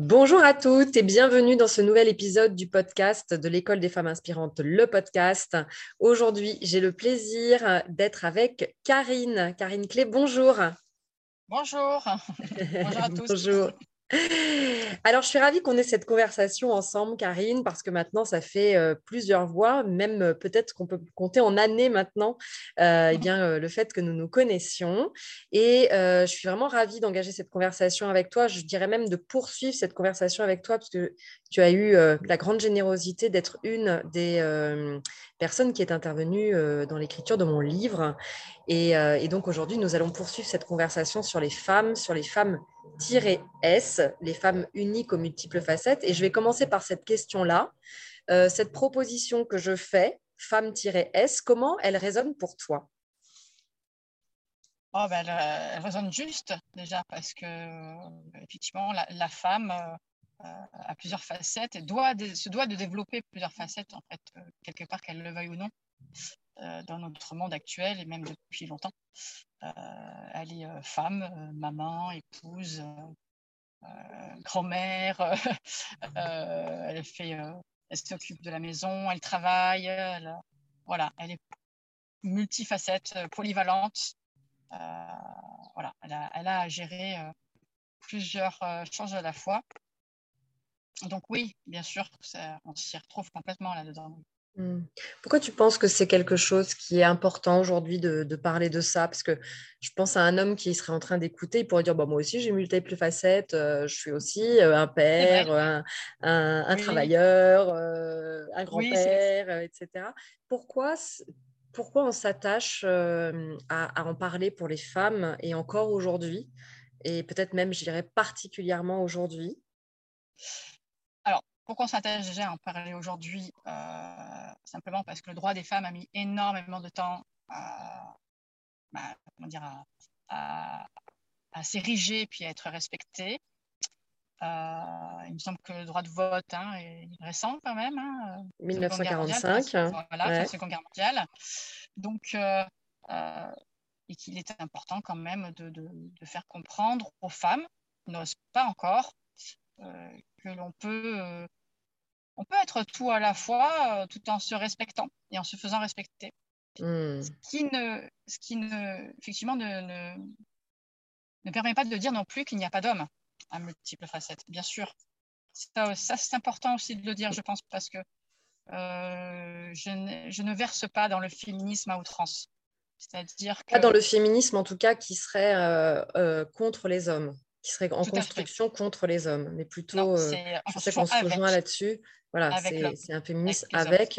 Bonjour à toutes et bienvenue dans ce nouvel épisode du podcast de l'École des femmes inspirantes, le podcast. Aujourd'hui, j'ai le plaisir d'être avec Karine. Karine Clé, bonjour. Bonjour, bonjour à tous. Bonjour. Alors, je suis ravie qu'on ait cette conversation ensemble, Karine, parce que maintenant, ça fait plusieurs mois, même peut-être qu'on peut compter en années maintenant, le fait que nous nous connaissions. Et je suis vraiment ravie d'engager cette conversation avec toi. Je dirais même de poursuivre cette conversation avec toi, parce que tu as eu la grande générosité d'être une des personnes qui est intervenue dans l'écriture de mon livre. Et donc, aujourd'hui, nous allons poursuivre cette conversation sur les femmes S, les femmes uniques aux multiples facettes. Et je vais commencer par cette question-là. Cette proposition que je fais, femme-S, comment elle résonne pour toi? Elle résonne juste déjà parce que effectivement la femme a plusieurs facettes et se doit de développer plusieurs facettes en fait, quelque part qu'elle le veuille ou non, dans notre monde actuel et même depuis longtemps. Elle est femme, maman, épouse, grand-mère, elle s'occupe de la maison, elle travaille, voilà, elle est multifacette, polyvalente. Voilà, elle a à gérer plusieurs choses à la fois. Donc oui, bien sûr, on s'y retrouve complètement là-dedans. Pourquoi tu penses que c'est quelque chose qui est important aujourd'hui de parler de ça? Parce que je pense à un homme qui serait en train d'écouter, il pourrait dire bah, moi aussi j'ai multiples facettes, je suis aussi un C'est vrai, père, un oui, travailleur, un oui, grand-père, etc. Pourquoi, pourquoi on s'attache à en parler pour les femmes et encore aujourd'hui, et peut-être même, je dirais, particulièrement aujourd'hui? Alors, pourquoi on s'intéresse déjà à en parler aujourd'hui? Simplement parce que le droit des femmes a mis énormément de temps comment dire, à s'ériger puis à être respecté. Il me semble que le droit de vote est récent quand même, Seconde Guerre mondiale, 1945, voilà, fin ouais. Seconde Guerre mondiale. Donc, et qu'il est important quand même de faire comprendre aux femmes qui n'osent pas encore que on peut être tout à la fois tout en se respectant et en se faisant respecter. Ce Hmm. qui effectivement ne permet pas de dire non plus qu'il n'y a pas d'hommes à multiples facettes, bien sûr. Ça c'est important aussi de le dire, je pense, parce que je ne verse pas dans le féminisme à outrance. C'est-à-dire Pas que, dans le féminisme, en tout cas, qui serait contre les hommes, qui serait en tout à fait, construction contre les hommes, mais non, plutôt, c'est en je sais construction qu'on se rejoint là-dessus, voilà, avec l'homme, c'est un avec féminisme les hommes. avec.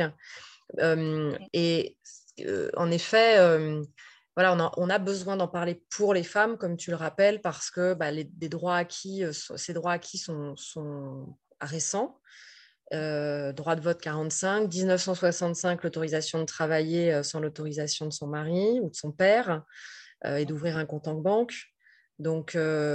Et en effet, voilà, on a besoin d'en parler pour les femmes, comme tu le rappelles, parce que bah, des droits acquis, ces droits acquis sont récents. Droit de vote 45, 1965, l'autorisation de travailler sans l'autorisation de son mari ou de son père et d'ouvrir un compte en banque. Donc,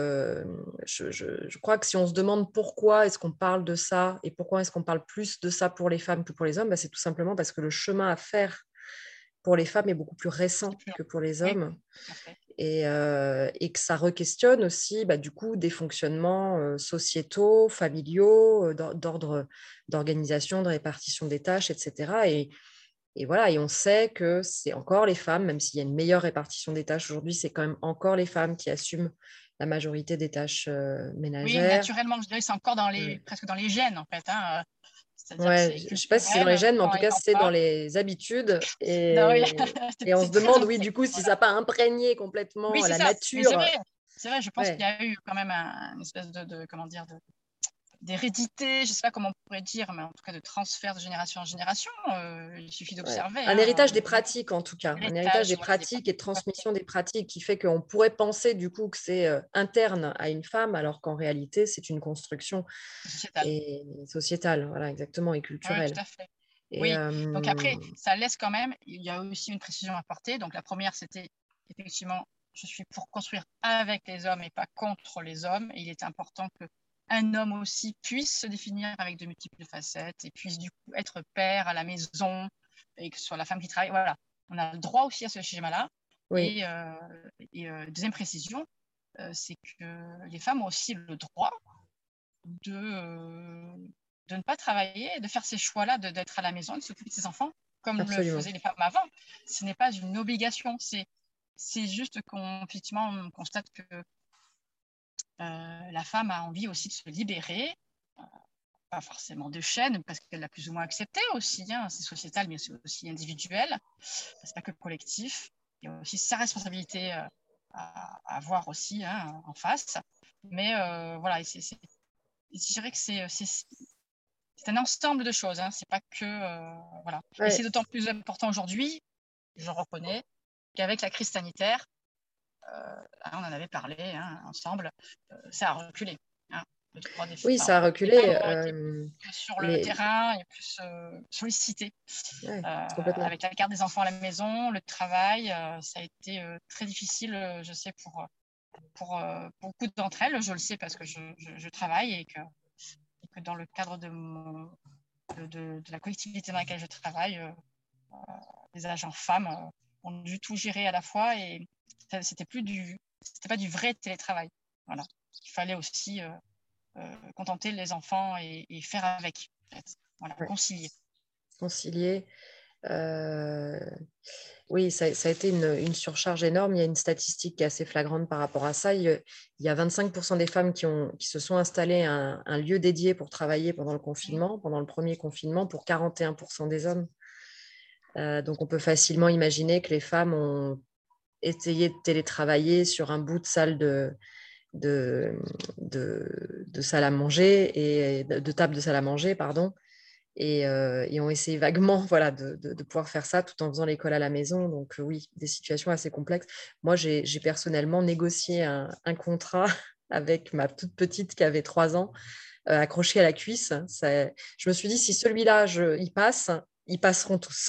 je crois que si on se demande pourquoi est-ce qu'on parle de ça et pourquoi est-ce qu'on parle plus de ça pour les femmes que pour les hommes, bah, c'est tout simplement parce que le chemin à faire pour les femmes est beaucoup plus récent que pour les Oui, hommes tout à fait. et que ça re-questionne aussi bah, du coup des fonctionnements sociétaux, familiaux, d'ordre d'organisation, de répartition des tâches, etc. Et voilà, et on sait que c'est encore les femmes, même s'il y a une meilleure répartition des tâches aujourd'hui, c'est quand même encore les femmes qui assument la majorité des tâches Oui, ménagères. naturellement, je dirais que c'est encore Mm. presque dans les gènes, en fait. C'est-à-dire que Ouais, c'est je ne sais pas si c'est dans culturel, les gènes, mais en tant tout et cas, tant c'est dans pas. les habitudes. Non, oui, Et on c'est se très demande, oui, ancré. du coup, si ça Voilà. n'a pas imprégné Oui, complètement c'est la ça. Mais c'est nature. vrai. C'est vrai, je pense qu'il Ouais. y a eu quand même une espèce comment dire, d'hérédité, je ne sais pas comment on pourrait dire, mais en tout cas de transfert de génération en génération. Il suffit Ouais. d'observer. Un héritage des pratiques, en tout cas. Un héritage des Voilà, des pratiques et de pratiques. transmission des pratiques qui fait qu'on pourrait penser, du coup, que c'est interne à une femme, alors qu'en réalité, c'est une construction Sociétale. et sociétale, voilà, exactement, et Oui, tout culturelle. à fait. Et Oui, donc après, ça laisse quand même, il y a aussi une précision à apporter. Donc la première, c'était effectivement, je suis pour construire avec les hommes et pas contre les hommes. Et il est important qu'un homme aussi puisse se définir avec de multiples facettes et puisse du coup être père à la maison et que ce soit la femme qui travaille. Voilà, on a le droit aussi à ce schéma-là. oui, Et deuxième précision, c'est que les femmes ont aussi le droit de ne pas travailler et de faire ces choix-là, d'être à la maison, de s'occuper de ses enfants, comme le Absolument. faisaient les femmes avant. Ce n'est pas une obligation, c'est juste qu'effectivement, on constate que la femme a envie aussi de se libérer, pas forcément de chaîne, parce qu'elle l'a plus ou moins accepté aussi, hein, c'est sociétal, mais c'est aussi individuel, c'est pas que collectif. Il y a aussi sa responsabilité à avoir aussi, hein, en face. Mais voilà, je dirais que c'est un ensemble de choses, hein, c'est pas que voilà. Et c'est d'autant plus important aujourd'hui, je reconnais, qu'avec la crise sanitaire, on en avait parlé, hein, ensemble, ça a reculé, hein. Le droit des Oui, ça a les femmes reculé. ont été plus sur le terrain et plus sollicitées. Complètement. Avec la garde des enfants à la maison, le travail, ça a été très difficile, je sais, pour beaucoup d'entre elles. Je le sais parce que je travaille et que dans le cadre de la collectivité dans laquelle je travaille, les agents femmes ont dû tout gérer à la fois et c'était pas du vrai télétravail. Voilà. Il fallait aussi contenter les enfants et faire avec. En fait. Voilà, concilier. Concilier. Oui, ça a été une surcharge énorme. Il y a une statistique qui est assez flagrante par rapport à ça. Il y a 25% des femmes qui se sont installées un lieu dédié pour travailler pendant le confinement, pendant le premier confinement, pour 41% des hommes. Donc, on peut facilement imaginer que les femmes ont essayé de télétravailler sur un bout de salle de salle à manger et de table de salle à manger, pardon. Et ont essayé vaguement voilà, de pouvoir faire ça tout en faisant l'école à la maison. Donc oui, des situations assez complexes. Moi, j'ai personnellement négocié un contrat avec ma toute petite qui avait 3 ans, accroché à la cuisse. Je me suis dit, si celui-là, il passe, ils passeront tous.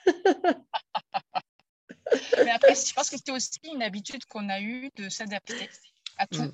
Mais après, je pense que c'est aussi une habitude qu'on a eue de s'adapter à tout.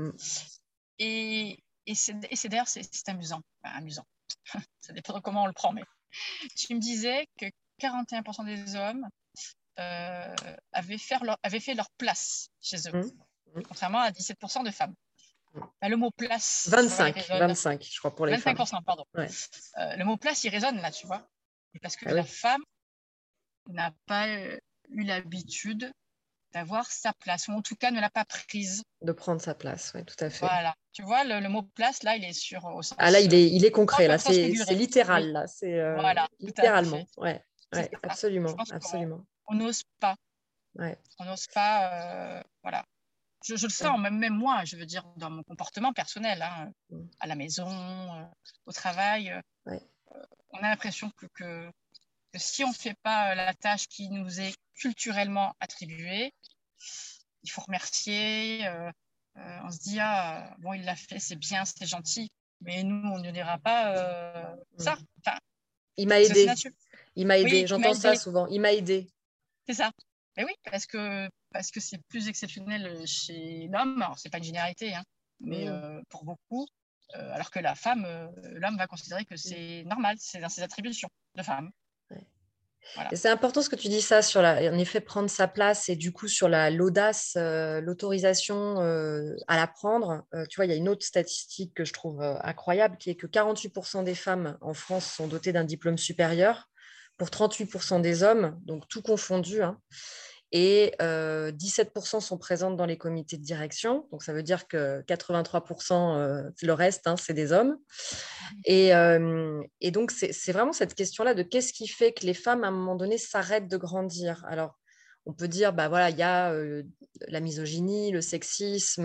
Et c'est d'ailleurs, c'est amusant. Enfin, amusant. Ça dépend de comment on le prend. Mais tu me disais que 41% des hommes avaient fait leur place chez eux, contrairement à 17% de femmes. Bah, le mot place, 25, je crois, pour les 25%, femmes. pardon. Ouais. Le mot place, il résonne là, tu vois. Et parce que la femme n'a pas eu l'habitude d'avoir sa place, ou en tout cas ne l'a pas prise. De prendre sa place, oui, tout à fait. Voilà. Tu vois, le mot place, là, il est au sens... Ah là, il est concret, là, c'est littéral, oui. là, c'est voilà, littéralement, ouais, absolument, absolument. On n'ose pas. Ouais. On n'ose pas, voilà. Je le sens, même moi, je veux dire, dans mon comportement personnel, hein, à la maison, au travail, on a l'impression que si on ne fait pas la tâche qui nous est culturellement attribuée, il faut remercier, on se dit, ah, bon, il l'a fait, c'est bien, c'est gentil, mais nous, on ne dira pas ça. Enfin, il m'a aidé, oui, j'entends ça souvent, il m'a aidé. C'est ça. Mais oui, parce que c'est plus exceptionnel chez l'homme. Alors, c'est pas une généralité, hein, mais pour beaucoup, alors que la femme, l'homme va considérer que c'est normal, c'est dans ses attributions de femme. Voilà. C'est important ce que tu dis ça sur en effet prendre sa place et du coup sur l'audace, l'autorisation à la prendre. Tu vois, il y a une autre statistique que je trouve incroyable qui est que 48% des femmes en France sont dotées d'un diplôme supérieur pour 38% des hommes, donc tout confondu. Hein. Et 17% sont présentes dans les comités de direction. Donc, ça veut dire que 83%, le reste, hein, c'est des hommes. Et donc, c'est vraiment cette question-là de qu'est-ce qui fait que les femmes, à un moment donné, s'arrêtent de grandir. Alors, on peut dire, bah voilà, il y a la misogynie, le sexisme,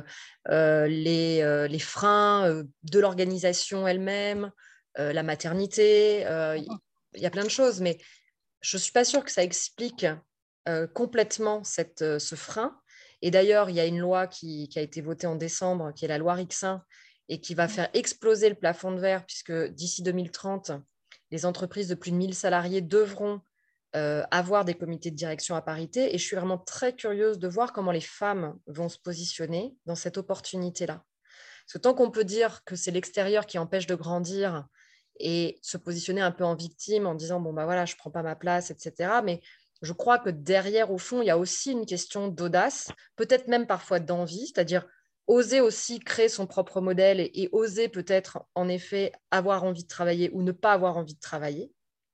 les freins de l'organisation elle-même, la maternité. Il y a plein de choses, mais je ne suis pas sûre que ça explique complètement ce frein. Et d'ailleurs, il y a une loi qui a été votée en décembre, qui est la loi Rixin, et qui va faire exploser le plafond de verre, puisque d'ici 2030, les entreprises de plus de 1000 salariés devront avoir des comités de direction à parité. Et je suis vraiment très curieuse de voir comment les femmes vont se positionner dans cette opportunité-là. Parce que tant qu'on peut dire que c'est l'extérieur qui empêche de grandir et se positionner un peu en victime en disant, bon, bah voilà, je ne prends pas ma place, etc. Mais je crois que derrière, au fond, il y a aussi une question d'audace, peut-être même parfois d'envie, c'est-à-dire, oser aussi créer son propre modèle et oser peut-être, en effet, avoir envie de travailler ou ne pas avoir envie de travailler.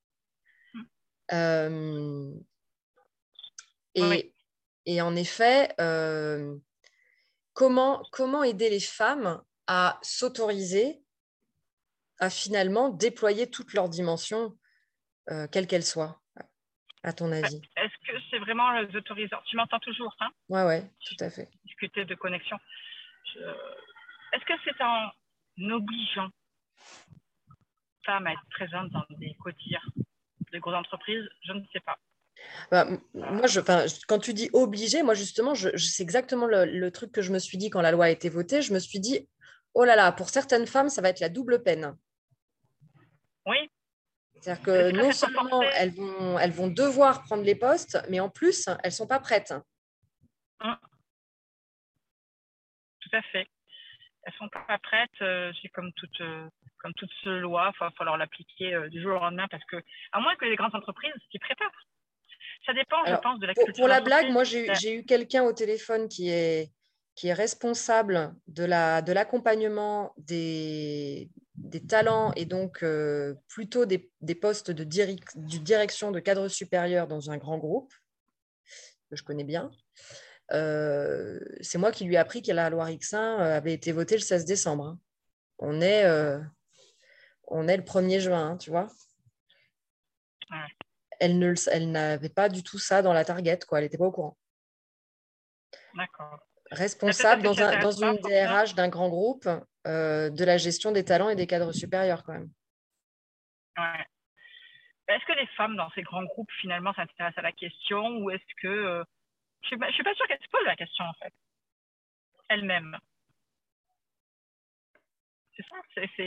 Euh, Oui. et en effet, comment aider les femmes à s'autoriser à finalement déployer toutes leurs dimensions, quelles qu'elles soient, à ton avis? Est-ce que c'est vraiment les autorisants? Tu m'entends toujours, hein? Ouais, tout à fait. Discuter de connexion. Est-ce que c'est en obligeant les femmes à être présentes dans des quotidiens de grosses entreprises? Je ne sais pas. Bah, moi, quand tu dis obligé, moi justement, c'est exactement le truc que je me suis dit quand la loi a été votée. Je me suis dit, oh là là, pour certaines femmes, ça va être la double peine. Oui. C'est-à-dire que C'est pas non cette seulement renforcer. elles vont devoir prendre les postes, mais en plus, elles ne sont pas prêtes. Tout à fait. Elles sont pas prêtes. C'est comme toute loi, il va falloir l'appliquer du jour au lendemain parce que, à moins que les grandes entreprises s'y préparent. Ça dépend, je Alors, pense, de la pour culture la blague, d'entreprise. moi, j'ai eu quelqu'un au téléphone qui est responsable de l'accompagnement des talents et donc plutôt des postes de direction de cadre supérieur dans un grand groupe que je connais bien. C'est moi qui lui ai appris que la loi X1 avait été votée le 16 décembre. Hein. On est, le 1er juin, hein, tu vois. Ouais. Elle n'avait pas du tout ça dans la target, quoi. Elle n'était pas au courant. D'accord. Peut-être parce Responsable que ça dans t'intéresse pas, une forcément. DRH d'un grand groupe de la gestion des talents et des cadres supérieurs, quand même. Ouais. Est-ce que les femmes dans ces grands groupes, finalement, s'intéressent à la question ou est-ce que... je ne suis pas sûre qu'elles se posent la question, en fait, elles-mêmes. C'est ça,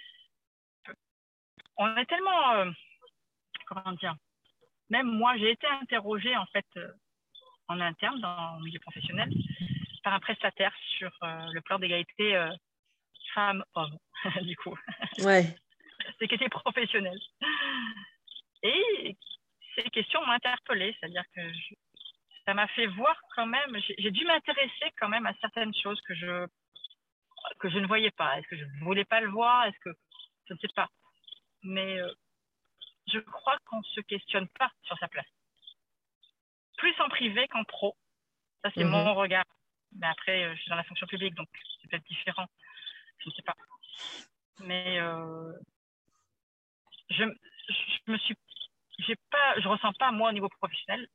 on est tellement... comment dire? Même moi, j'ai été interrogée, en fait, en interne, dans le milieu professionnel, par un prestataire sur le plan d'égalité femmes-hommes, du coup. Ouais. C'est qui était professionnel. Et ces questions m'ont interpellée, c'est-à-dire que ça m'a fait voir quand même, j'ai dû m'intéresser quand même à certaines choses que je ne voyais pas. Est-ce que je ne voulais pas le voir? Est-ce que je ne sais pas. Mais je crois qu'on ne se questionne pas sur sa place. Plus en privé qu'en pro. Ça, c'est mon regard. Mais après, je suis dans la fonction publique, donc c'est peut-être différent. Je ne sais pas. Mais je ressens pas, moi, au niveau professionnel,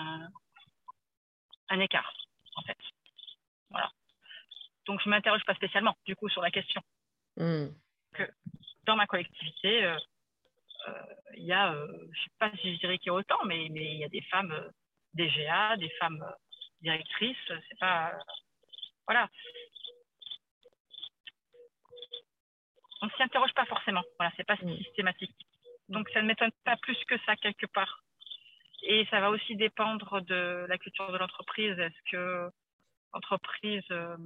un écart, en fait. Voilà. Donc, je ne m'interroge pas spécialement, du coup, sur la question. Que dans ma collectivité, il y a, je ne sais pas si je dirais qu'il y a autant, mais il y a des femmes DGA, des femmes directrices, c'est pas... voilà. On ne s'y interroge pas forcément, voilà, c'est pas systématique. Donc, ça ne m'étonne pas plus que ça, quelque part. Et ça va aussi dépendre de la culture de l'entreprise. Est-ce que l'entreprise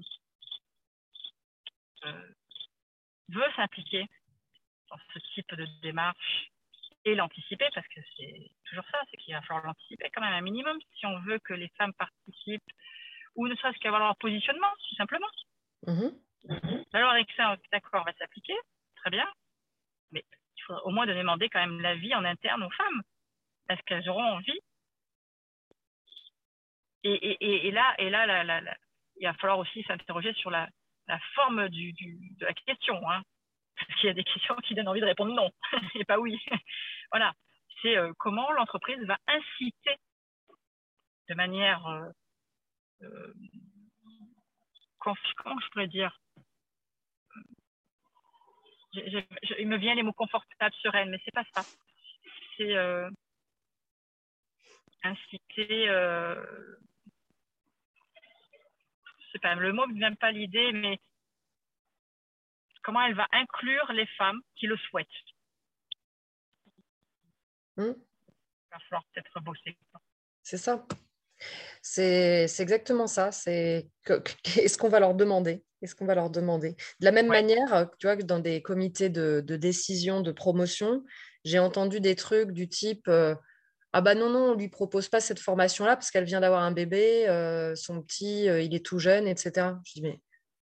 veut s'impliquer dans ce type de démarche et l'anticiper, parce que c'est toujours ça, c'est qu'il va falloir l'anticiper quand même un minimum si on veut que les femmes participent ou ne serait-ce qu'avoir leur positionnement, tout simplement. La loi Rexin, d'accord, va s'appliquer, très bien, mais il faut au moins demander quand même l'avis en interne aux femmes. Est-ce qu'elles auront envie? Et là, il va falloir aussi s'interroger sur la forme de la question, hein. Parce qu'il y a des questions qui donnent envie de répondre non, et pas oui. Voilà, c'est comment l'entreprise va inciter de manière, comment je pourrais dire, il me vient les mots confortable, sereine, mais c'est pas ça. C'est inciter, c'est pas le mot ne me vient pas l'idée, mais comment elle va inclure les femmes qui le souhaitent. Il va falloir peut-être bosser. C'est ça. C'est exactement ça. Est-ce qu'on va leur demander? Est-ce qu'on va leur demander? De la même manière, tu vois, que dans des comités de décision, de promotion, j'ai entendu des trucs du type ah bah non, on ne lui propose pas cette formation-là parce qu'elle vient d'avoir un bébé, son petit, il est tout jeune, etc. Je dis, mais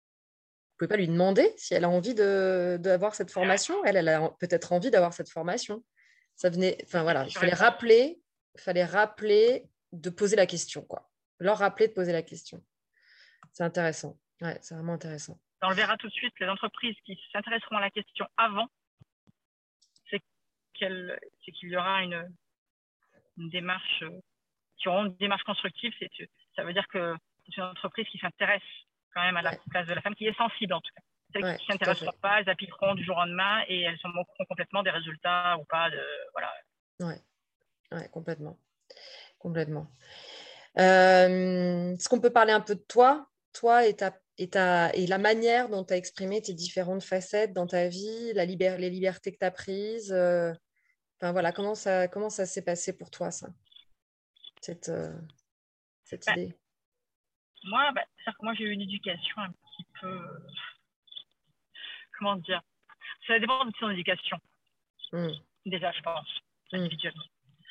pouvez pas lui demander si elle a envie d'avoir cette formation. Elle a peut-être envie d'avoir cette formation. Ça venait, enfin voilà, il fallait rappeler de poser la question, quoi. Leur rappeler de poser la question. C'est intéressant. Ouais, c'est vraiment intéressant. On le verra tout de suite, les entreprises qui s'intéresseront à la question avant, c'est qu'il y aura une démarche, qui auront une démarche constructive. Ça veut dire que c'est une entreprise qui s'intéresse quand même à la place de la femme, qui est sensible en tout cas. Celles qui ne s'intéresseront pas, elles appliqueront du jour au lendemain et elles s'en moqueront complètement des résultats ou pas. Voilà. Ouais, complètement. Complètement. Est-ce qu'on peut parler un peu de toi et la manière dont tu as exprimé tes différentes facettes dans ta vie, les libertés que tu as prises enfin, voilà, comment ça s'est passé pour toi, ça, cette idée? Moi, c'est-à-dire que moi, j'ai eu une éducation un petit peu... comment dire? Ça dépend de son éducation, déjà, je pense, individuellement.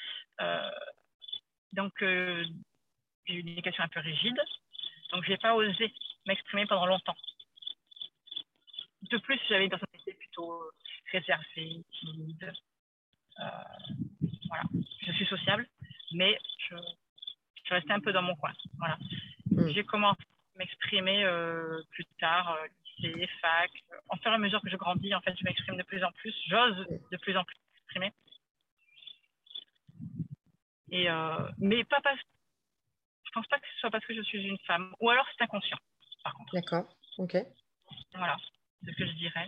Donc, j'ai eu une éducation un peu rigide, donc je n'ai pas osé m'exprimer pendant longtemps. De plus, j'avais une personnalité plutôt réservée, timide. Voilà. Je suis sociable, mais je restais un peu dans mon coin. Voilà. J'ai commencé à m'exprimer plus tard, lycée, fac. En fur et à mesure que je grandis, en fait, je m'exprime de plus en plus. J'ose de plus en plus m'exprimer. Mais pas parce... Je pense pas que ce soit parce que je suis une femme. Ou alors c'est inconscient, par contre. D'accord, ok. Voilà, c'est ce que je dirais.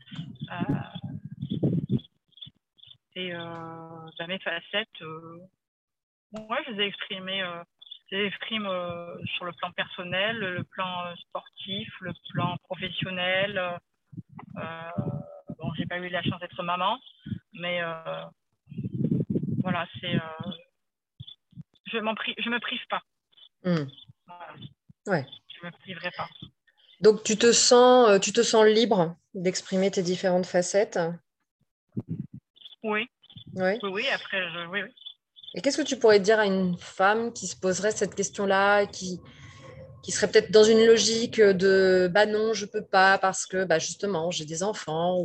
Mes facettes, moi, je les ai exprimées. Je les exprime sur le plan personnel, le plan sportif, le plan professionnel. Bon, j'ai pas eu la chance d'être maman, mais voilà, je me prive pas. Voilà. Ouais. Je me priverai pas. Donc, tu te sens libre d'exprimer tes différentes facettes? Oui. Ouais. Oui, après, oui. Et qu'est-ce que tu pourrais dire à une femme qui se poserait cette question-là, qui serait peut-être dans une logique de bah non, je peux pas parce que bah, justement j'ai des enfants,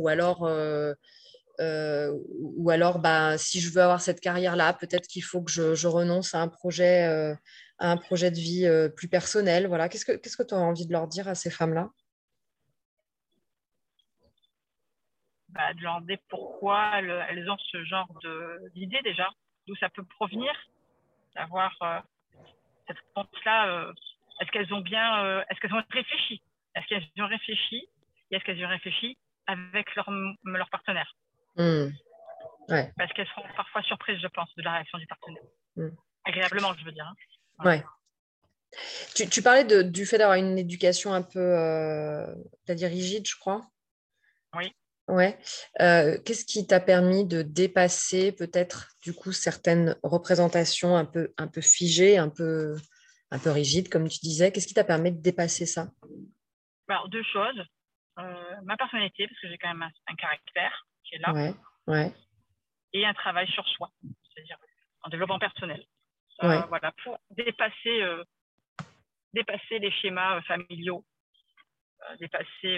ou alors bah, si je veux avoir cette carrière-là, peut-être qu'il faut que je renonce à un projet de vie plus personnel. Voilà. Qu'est-ce que tu as envie de leur dire à ces femmes-là? De leur demander pourquoi elles ont ce genre d'idée déjà, d'où ça peut provenir, d'avoir cette réponse-là. Est-ce qu'elles ont réfléchi? Est-ce qu'elles ont réfléchi? Et est-ce qu'elles ont réfléchi avec leur partenaire? Ouais. Parce qu'elles seront parfois surprises, je pense, de la réaction du partenaire. Agréablement, je veux dire. Hein. Voilà. Ouais. Tu parlais du fait d'avoir une éducation un peu, c'est-à-dire rigide, je crois. Oui. Ouais. Qu'est-ce qui t'a permis de dépasser peut-être du coup certaines représentations un peu figées, un peu rigides, comme tu disais? Qu'est-ce qui t'a permis de dépasser ça? Alors, deux choses. Ma personnalité, parce que j'ai quand même un caractère qui est là. Ouais. Et un travail sur soi, c'est-à-dire en développement personnel. Ouais. Voilà, pour dépasser les schémas familiaux, dépasser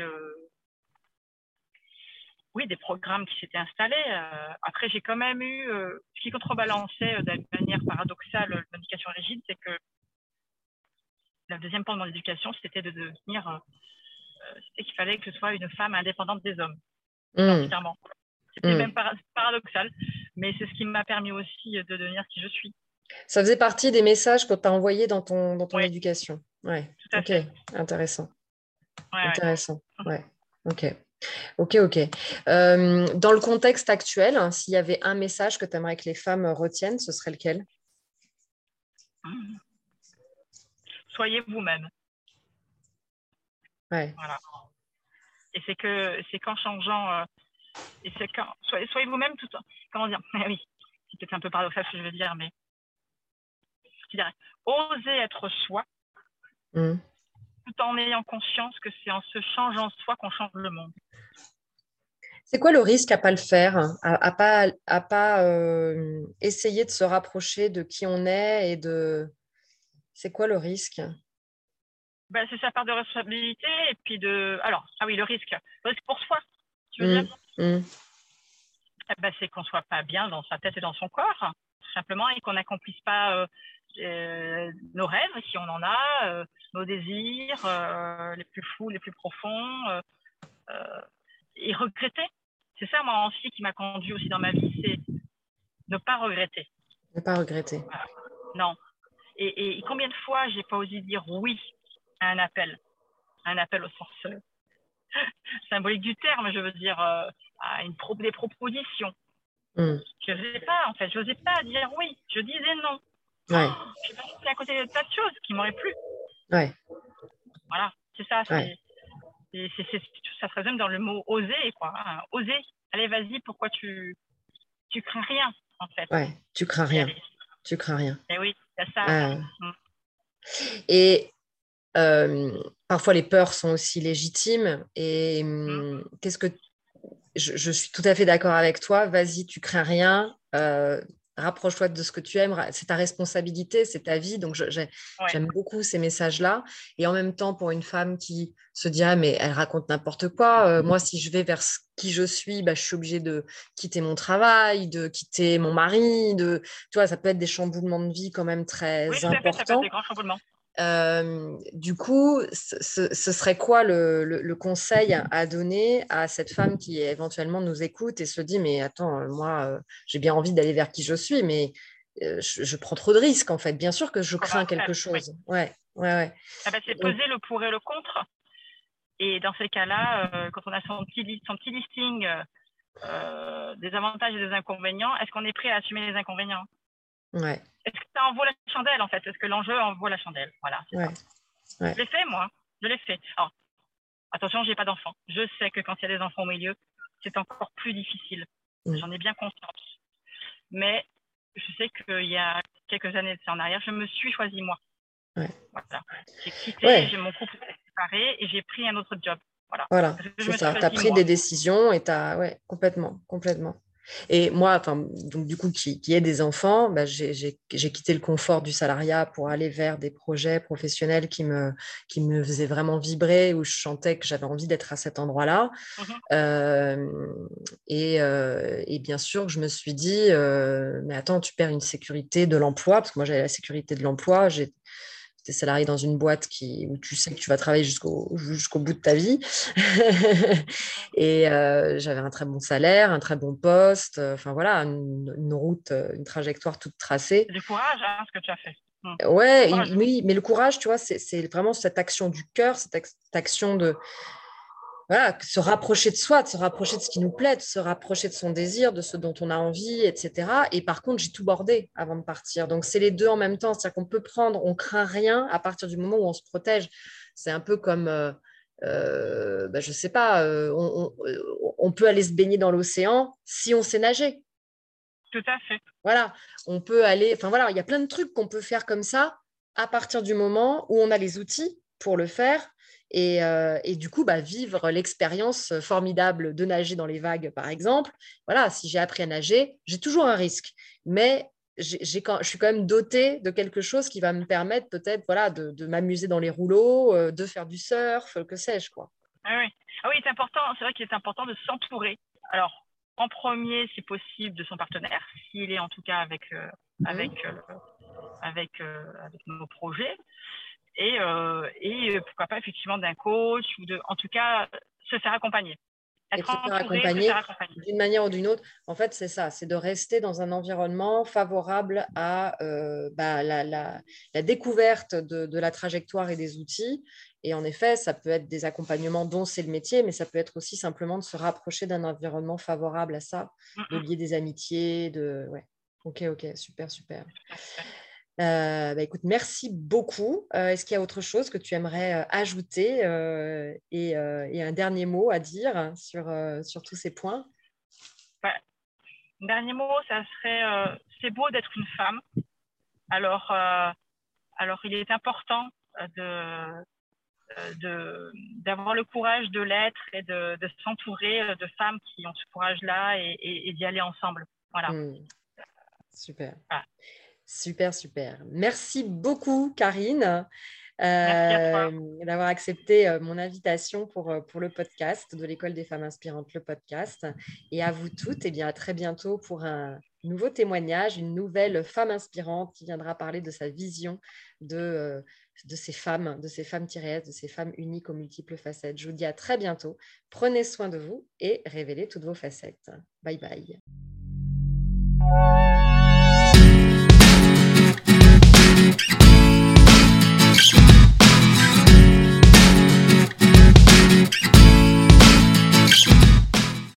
des programmes qui s'étaient installés. Après, j'ai quand même eu, ce qui contrebalançait d'une manière paradoxale l'éducation rigide, c'est que le deuxième point de mon éducation, c'était de devenir, c'était qu'il fallait que ce soit une femme indépendante des hommes, entièrement. C'était même paradoxal, mais c'est ce qui m'a permis aussi de devenir qui je suis. Ça faisait partie des messages que tu as envoyés dans ton éducation. Ouais. Tout à fait. Intéressant. Ouais, intéressant. Ouais. Ok. Dans le contexte actuel, hein, s'il y avait un message que tu aimerais que les femmes retiennent, ce serait lequel? Soyez vous-même. Ouais. Voilà. Et c'est qu'en changeant, et c'est quand soyez vous-même tout. Comment dire? Oui, c'est peut-être un peu paradoxal ce que je veux dire, mais je dirais oser être soi, tout en ayant conscience que c'est en se changeant soi qu'on change le monde. C'est quoi le risque à pas le faire, à pas essayer de se rapprocher de qui on est et de... C'est quoi le risque? Ben, c'est sa part de responsabilité et puis alors, ah oui, le risque pour soi, tu veux dire, ben, c'est qu'on soit pas bien dans sa tête et dans son corps, tout simplement, et qu'on n'accomplisse pas nos rêves, si on en a, nos désirs les plus fous, les plus profonds, et regretter. C'est ça, moi aussi, qui m'a conduit aussi dans ma vie, c'est ne pas regretter. Ne pas regretter. Voilà. Non. Et combien de fois j'ai pas osé dire oui à un appel au sens symbolique du terme, je veux dire, à des propositions. Je n'osais pas, en fait, je n'osais pas dire oui, je disais non. Ouais. Je suis passée à côté de tas de choses qui m'auraient plu. Ouais. Voilà, c'est ça. Ouais. Ça se résume dans le mot oser, quoi. Hein. Oser. Allez, vas-y, pourquoi tu crains rien, en fait. Ouais, tu crains rien. Tu crains rien. Et oui, c'est ça. Et parfois, les peurs sont aussi légitimes. Et qu'est-ce que je suis tout à fait d'accord avec toi. Vas-y, tu crains rien. Rapproche-toi de ce que tu aimes. C'est ta responsabilité, c'est ta vie. Donc, j'aime beaucoup ces messages-là. Et en même temps, pour une femme qui se dit, ah, mais elle raconte n'importe quoi. Moi, si je vais vers qui je suis, bah, je suis obligée de quitter mon travail, de quitter mon mari. Tu vois, ça peut être des chamboulements de vie quand même très importants. Ça peut être des grands chamboulements. Du coup, ce serait quoi le conseil à donner à cette femme qui éventuellement nous écoute et se dit, mais attends, moi, j'ai bien envie d'aller vers qui je suis, mais je prends trop de risques, en fait. Bien sûr que je crains quelque chose. Oui. Ouais. Ah ben, c'est peser le pour et le contre. Et dans ces cas-là, quand on a son petit listing des avantages et des inconvénients, est-ce qu'on est prêt à assumer les inconvénients? Ouais. Est-ce que ça en vaut la chandelle, en fait? Est-ce que l'enjeu en vaut la chandelle? Voilà, c'est ça. Ouais. Je l'ai fait, moi. Je l'ai fait. Alors, attention, je n'ai pas d'enfants. Je sais que quand il y a des enfants au milieu, c'est encore plus difficile. J'en ai bien conscience. Mais je sais qu'il y a quelques années de ça en arrière, je me suis choisie, moi. Ouais. Voilà. J'ai quitté, mon couple s'est séparé et j'ai pris un autre job. Voilà, c'est ça. Tu as pris des décisions et tu as... Ouais, complètement. Et moi, donc du coup, qui ait des enfants, bah, j'ai quitté le confort du salariat pour aller vers des projets professionnels qui me faisaient vraiment vibrer, où je sentais que j'avais envie d'être à cet endroit-là. Et bien sûr, je me suis dit, mais attends, tu perds une sécurité de l'emploi, parce que moi, j'avais la sécurité de l'emploi. J'étais salarié dans une boîte où tu sais que tu vas travailler jusqu'au bout de ta vie. Et j'avais un très bon salaire, un très bon poste, enfin voilà, une route, une trajectoire toute tracée. C'est du courage, hein, ce que tu as fait. Ouais, oui, mais le courage, tu vois, c'est vraiment cette action du cœur, cette action de se rapprocher de soi, de se rapprocher de ce qui nous plaît, de se rapprocher de son désir, de ce dont on a envie, etc. Et par contre, j'ai tout bordé avant de partir. Donc, c'est les deux en même temps. C'est-à-dire qu'on peut on craint rien à partir du moment où on se protège. C'est un peu comme, je sais pas, on peut aller se baigner dans l'océan si on sait nager. Tout à fait. Voilà, on peut aller, enfin voilà, il y a plein de trucs qu'on peut faire comme ça à partir du moment où on a les outils pour le faire. Et du coup, vivre l'expérience formidable de nager dans les vagues, par exemple. Voilà, si j'ai appris à nager, j'ai toujours un risque. Mais je suis quand même dotée de quelque chose qui va me permettre peut-être de m'amuser dans les rouleaux, de faire du surf, que sais-je, quoi. Ah oui, c'est important. C'est vrai qu'il est important de s'entourer. Alors, en premier, si possible, de son partenaire, s'il est en tout cas avec nos projets. Et pourquoi pas effectivement d'un coach ou en tout cas se faire accompagner. Être se faire accompagner d'une manière ou d'une autre. En fait, c'est ça, c'est de rester dans un environnement favorable à la découverte de la trajectoire et des outils. Et en effet, ça peut être des accompagnements dont c'est le métier, mais ça peut être aussi simplement de se rapprocher d'un environnement favorable à ça, de lier des amitiés, Ouais. Ok, super. Écoute, merci beaucoup. Est-ce qu'il y a autre chose que tu aimerais ajouter et un dernier mot à dire sur tous ces points? Un dernier mot, ça serait c'est beau d'être une femme. Alors il est important d'avoir le courage de l'être et de s'entourer de femmes qui ont ce courage-là et d'y aller ensemble. Voilà. Super. Super. Merci beaucoup, Karine. Merci à toi. d'avoir accepté mon invitation pour le podcast de l'École des femmes inspirantes, le podcast. Et à vous toutes, à très bientôt pour un nouveau témoignage, une nouvelle femme inspirante qui viendra parler de sa vision de ces femmes, de ces femmes-S, de ces femmes uniques aux multiples facettes. Je vous dis à très bientôt. Prenez soin de vous et révélez toutes vos facettes. Bye bye.